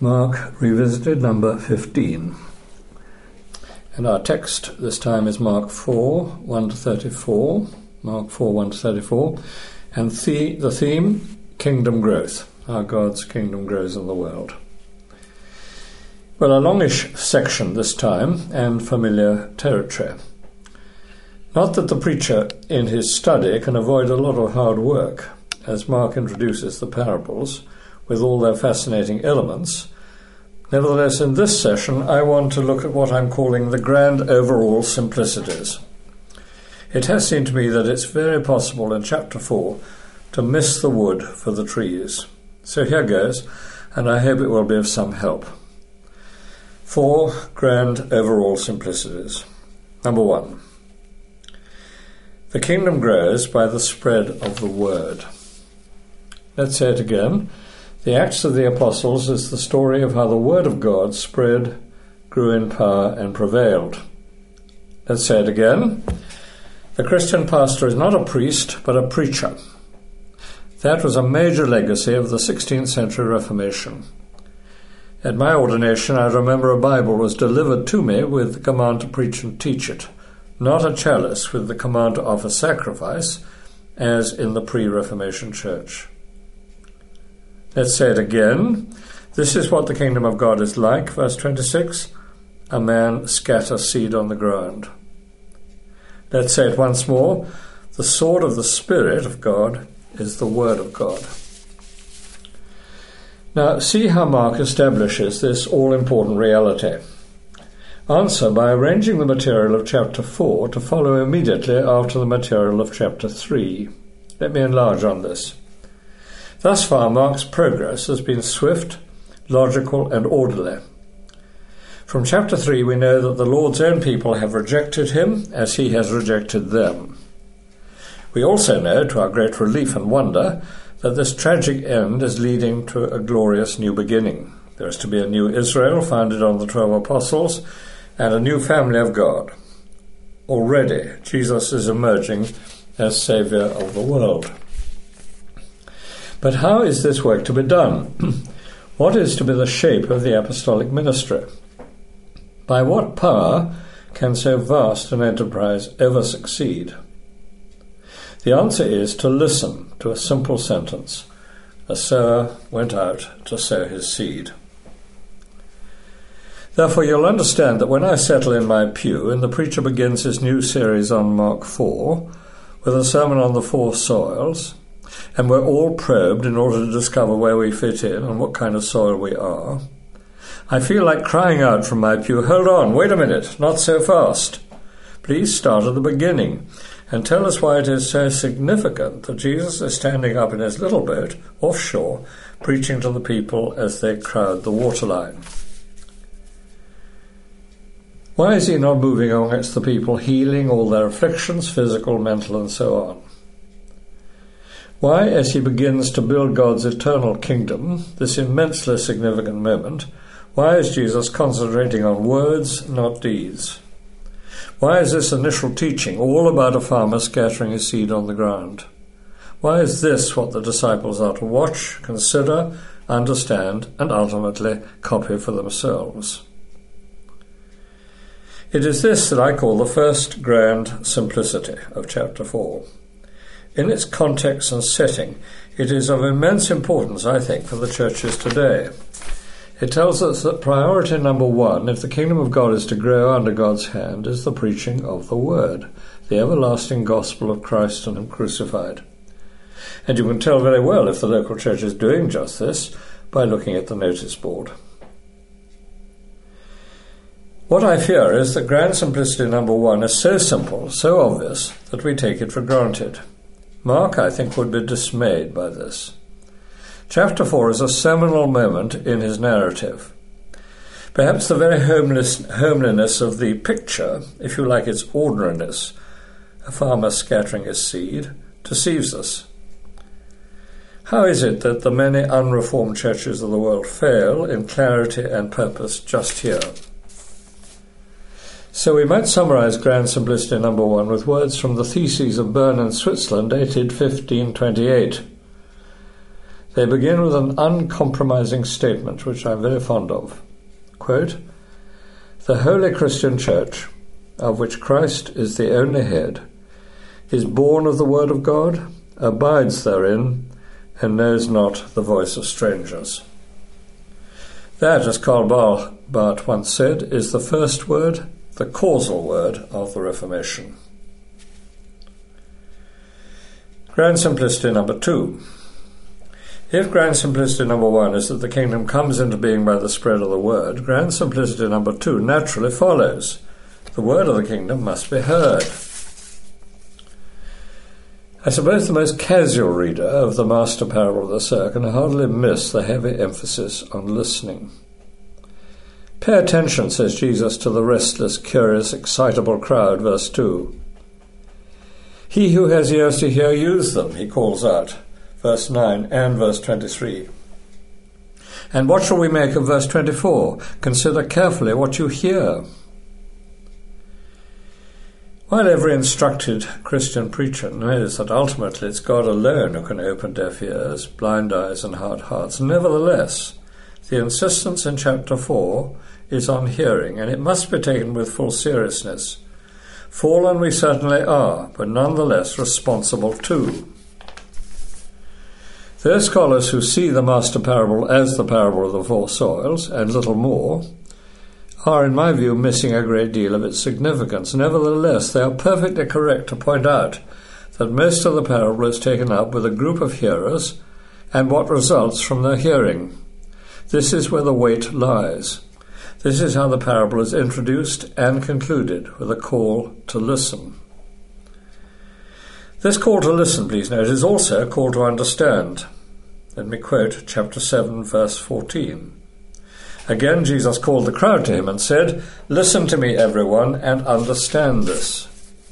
Mark Revisited, number 15. And our text this time is Mark 4, 1-34. Mark 4, 1-34. And the theme, Kingdom Growth. How God's kingdom grows in the world. Well, a longish section this time, and familiar territory. Not that the preacher in his study can avoid a lot of hard work, as Mark introduces the parables, with all their fascinating elements. Nevertheless, in this session, I want to look at what I'm calling the grand overall simplicities. It has seemed to me that it's very possible in chapter 4 to miss the wood for the trees. So here goes, and I hope it will be of some help. 4 grand overall simplicities. Number 1. The kingdom grows by the spread of the word. Let's say it again. The Acts of the Apostles is the story of how the word of God spread, grew in power, and prevailed. Let's say it again. The Christian pastor is not a priest, but a preacher. That was a major legacy of the 16th century Reformation. At my ordination, I remember a Bible was delivered to me with the command to preach and teach it, not a chalice with the command to offer sacrifice, as in the pre-Reformation church. Let's say it again. This is what the kingdom of God is like, verse 26. A man scatters seed on the ground. Let's say it once more. The sword of the Spirit of God is the word of God. Now, see how Mark establishes this all-important reality. Answer by arranging the material of chapter 4 to follow immediately after the material of chapter 3. Let me enlarge on this. Thus far, Mark's progress has been swift, logical, and orderly. From chapter 3, we know that the Lord's own people have rejected him as he has rejected them. We also know, to our great relief and wonder, that this tragic end is leading to a glorious new beginning. There is to be a new Israel founded on the 12 apostles and a new family of God. Already, Jesus is emerging as Saviour of the world. But how is this work to be done? What is to be the shape of the apostolic ministry? By what power can so vast an enterprise ever succeed? The answer is to listen to a simple sentence. A sower went out to sow his seed. Therefore, you'll understand that when I settle in my pew and the preacher begins his new series on Mark 4 with a sermon on the 4 soils, and we're all probed in order to discover where we fit in and what kind of soil we are, I feel like crying out from my pew, hold on, wait a minute, not so fast. Please start at the beginning and tell us why it is so significant that Jesus is standing up in his little boat offshore preaching to the people as they crowd the waterline. Why is he not moving amongst the people, healing all their afflictions, physical, mental, and so on? Why, as he begins to build God's eternal kingdom, this immensely significant moment, why is Jesus concentrating on words, not deeds? Why is this initial teaching all about a farmer scattering his seed on the ground? Why is this what the disciples are to watch, consider, understand, and ultimately copy for themselves? It is this that I call the first grand simplicity of chapter 4. In its context and setting, it is of immense importance, I think, for the churches today. It tells us that priority number 1, if the kingdom of God is to grow under God's hand, is the preaching of the Word, the everlasting gospel of Christ and Him crucified. And you can tell very well if the local church is doing just this by looking at the notice board. What I fear is that grand simplicity number 1 is so simple, so obvious, that we take it for granted. Mark, I think, would be dismayed by this. Chapter 4 is a seminal moment in his narrative. Perhaps the very homeliness of the picture, if you like its ordinariness, a farmer scattering his seed, deceives us. How is it that the many unreformed churches of the world fail in clarity and purpose just here? So we might summarize grand simplicity number 1 with words from the Theses of Bern in Switzerland, dated 1528. They begin with an uncompromising statement, which I'm very fond of. Quote, "The Holy Christian Church, of which Christ is the only head, is born of the Word of God, abides therein, and knows not the voice of strangers." That, as Karl Barth once said, is the first word, the causal word of the Reformation. Grand simplicity number 2. If grand simplicity number 1 is that the kingdom comes into being by the spread of the word, grand simplicity number 2 naturally follows. The word of the kingdom must be heard. I suppose the most casual reader of the master parable of the sower can hardly miss the heavy emphasis on listening. Pay attention, says Jesus, to the restless, curious, excitable crowd, verse 2. He who has ears to hear, use them, he calls out, verse 9 and verse 23. And what shall we make of verse 24? Consider carefully what you hear. While every instructed Christian preacher knows that ultimately it's God alone who can open deaf ears, blind eyes and hard hearts, nevertheless, the insistence in chapter 4 is on hearing, and it must be taken with full seriousness. Fallen we certainly are, but nonetheless responsible too. Those scholars who see the master parable as the parable of the 4 soils, and little more, are, in my view, missing a great deal of its significance. Nevertheless, they are perfectly correct to point out that most of the parable is taken up with a group of hearers and what results from their hearing. This is where the weight lies. This is how the parable is introduced and concluded, with a call to listen. This call to listen, please note, is also a call to understand. Let me quote chapter 7, verse 14. Again, Jesus called the crowd to him and said, "Listen to me, everyone, and understand this."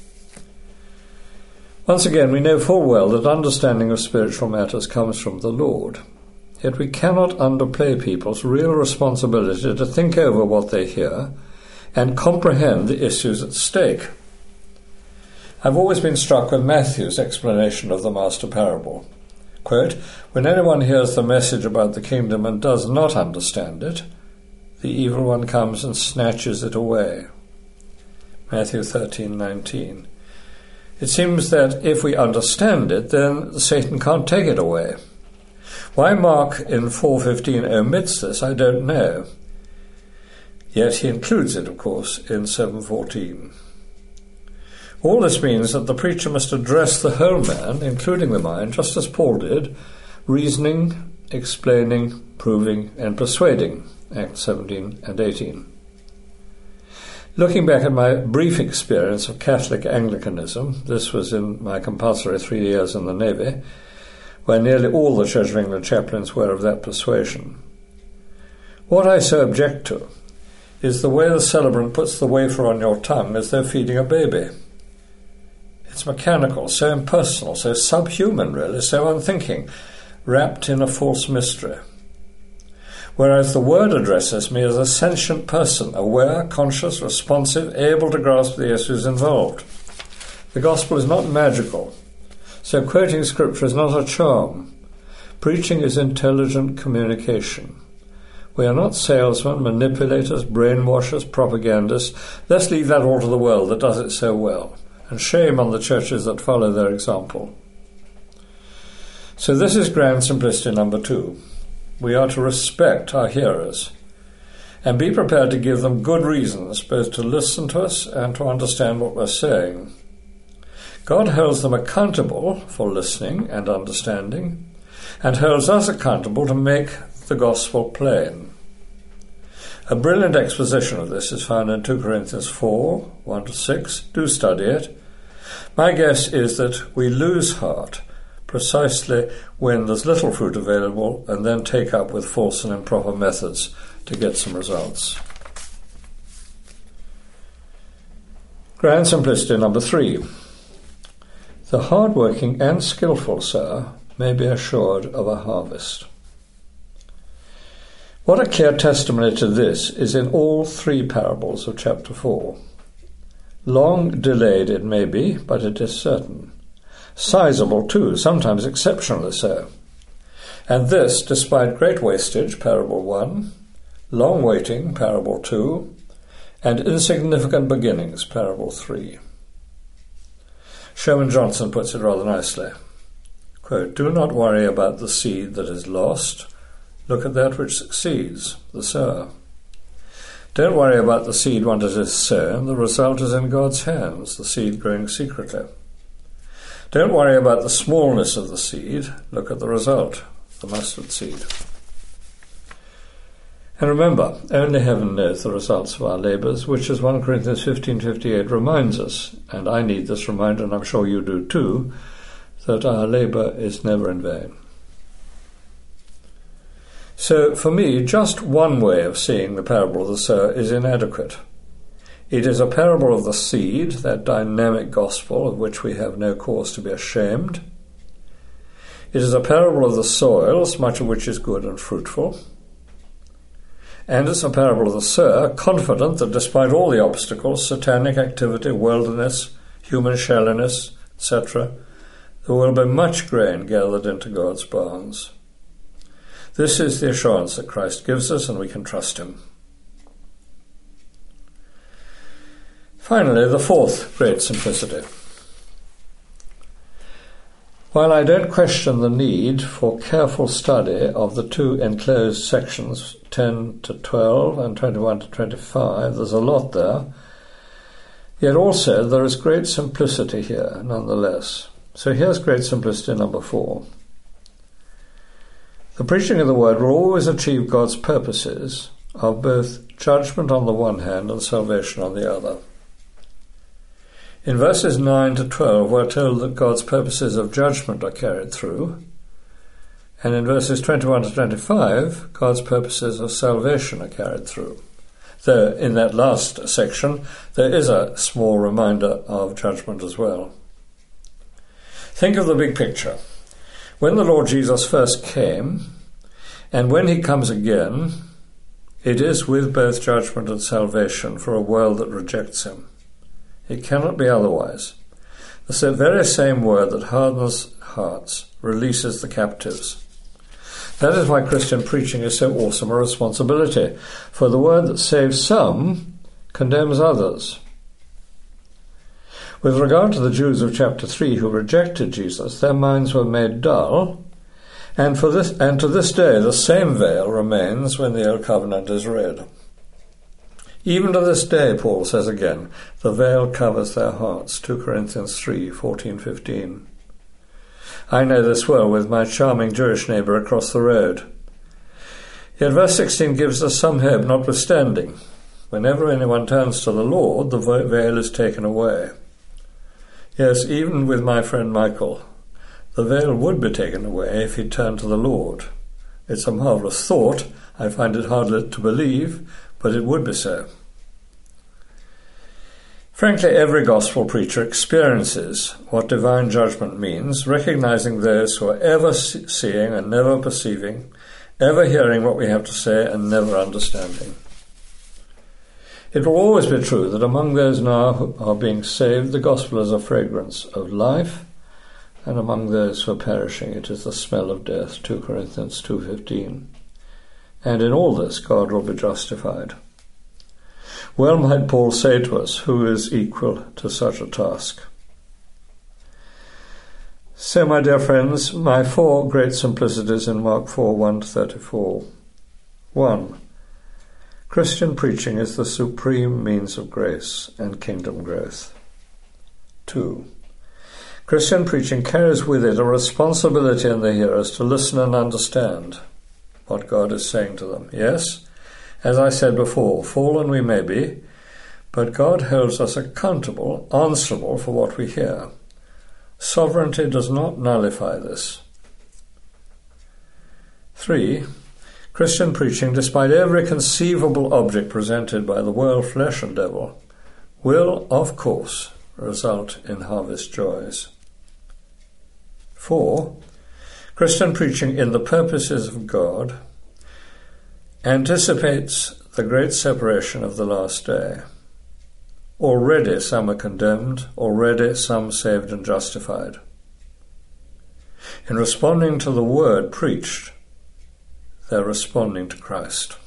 Once again, we know full well that understanding of spiritual matters comes from the Lord. Yet we cannot underplay people's real responsibility to think over what they hear and comprehend the issues at stake. I've always been struck with Matthew's explanation of the master parable. Quote, "When anyone hears the message about the kingdom and does not understand it, the evil one comes and snatches it away." Matthew 13:19. It seems that if we understand it, then Satan can't take it away. Why Mark in 4:15 omits this, I don't know. Yet he includes it, of course, in 7:14. All this means that the preacher must address the whole man, including the mind, just as Paul did, reasoning, explaining, proving, and persuading, Acts 17 and 18. Looking back at my brief experience of Catholic Anglicanism, this was in my compulsory 3 years in the Navy, where nearly all the Church of England chaplains were of that persuasion. What I so object to is the way the celebrant puts the wafer on your tongue as though feeding a baby. It's mechanical, so impersonal, so subhuman really, so unthinking, wrapped in a false mystery. Whereas the Word addresses me as a sentient person, aware, conscious, responsive, able to grasp the issues involved. The Gospel is not magical, so quoting Scripture is not a charm. Preaching is intelligent communication. We are not salesmen, manipulators, brainwashers, propagandists. Let's leave that all to the world that does it so well, and shame on the churches that follow their example. So this is grand simplicity number 2. We are to respect our hearers and be prepared to give them good reasons both to listen to us and to understand what we're saying. God holds them accountable for listening and understanding, and holds us accountable to make the gospel plain. A brilliant exposition of this is found in 2 Corinthians 4, 1-6. Do study it. My guess is that we lose heart precisely when there's little fruit available and then take up with false and improper methods to get some results. Grand simplicity number 3. The hard-working and skillful sower may be assured of a harvest. What a clear testimony to this is in all 3 parables of chapter 4. Long delayed it may be, but it is certain. Sizable too, sometimes exceptionally so. And this despite great wastage, parable 1, long waiting, parable 2, and insignificant beginnings, parable 3. Sherman Johnson puts it rather nicely. Quote, "Do not worry about the seed that is lost. Look at that which succeeds, the sower. Don't worry about the seed when it is sown. The result is in God's hands, the seed growing secretly. Don't worry about the smallness of the seed. Look at the result, the mustard seed." And remember, only heaven knows the results of our labours, which, as 1 Corinthians 15:58 reminds us, and I need this reminder, and I'm sure you do too, that our labour is never in vain. So, for me, just one way of seeing the parable of the sower is inadequate. It is a parable of the seed, that dynamic gospel of which we have no cause to be ashamed. It is a parable of the soils, much of which is good and fruitful. And it's a parable of the sower, confident that despite all the obstacles, satanic activity, worldliness, human shallowness, etc., there will be much grain gathered into God's barns. This is the assurance that Christ gives us, and we can trust him. Finally, the fourth great simplicity. While I don't question the need for careful study of the two enclosed sections, 10 to 12 and 21 to 25, there's a lot there, yet also there is great simplicity here, nonetheless. So here's great simplicity number 4. The preaching of the word will always achieve God's purposes of both judgment on the one hand and salvation on the other. In verses 9 to 12, we're told that God's purposes of judgment are carried through, and in verses 21 to 25, God's purposes of salvation are carried through. Though in that last section, there is a small reminder of judgment as well. Think of the big picture. When the Lord Jesus first came, and when he comes again, it is with both judgment and salvation for a world that rejects him. It cannot be otherwise. The very same word that hardens hearts releases the captives. That is why Christian preaching is so awesome a responsibility, for the word that saves some condemns others. With regard to the Jews of chapter 3 who rejected Jesus, their minds were made dull, and to this day the same veil remains when the Old Covenant is read. Even to this day, Paul says again, the veil covers their hearts, 2 Corinthians 3:14-15. I know this well with my charming Jewish neighbour across the road. Yet verse 16 gives us some hope notwithstanding. Whenever anyone turns to the Lord, the veil is taken away. Yes, even with my friend Michael, the veil would be taken away if he turned to the Lord. It's a marvellous thought. I find it hard to believe, but it would be so. Frankly, every gospel preacher experiences what divine judgment means, recognizing those who are ever seeing and never perceiving, ever hearing what we have to say and never understanding. It will always be true that among those now who are being saved, the gospel is a fragrance of life, and among those who are perishing, it is the smell of death, 2 Corinthians 2:15. And in all this, God will be justified. Well might Paul say to us, who is equal to such a task? So, my dear friends, my 4 great simplicities in Mark 4:1-34. 1. Christian preaching is the supreme means of grace and kingdom growth. 2. Christian preaching carries with it a responsibility in the hearers to listen and understand what God is saying to them. Yes, as I said before, fallen we may be, but God holds us accountable, answerable for what we hear. Sovereignty does not nullify this. 3. Christian preaching, despite every conceivable object presented by the world, flesh and devil, will, of course, result in harvest joys. 4. Christian preaching in the purposes of God anticipates the great separation of the last day. Already some are condemned, already some saved and justified. In responding to the word preached, they're responding to Christ.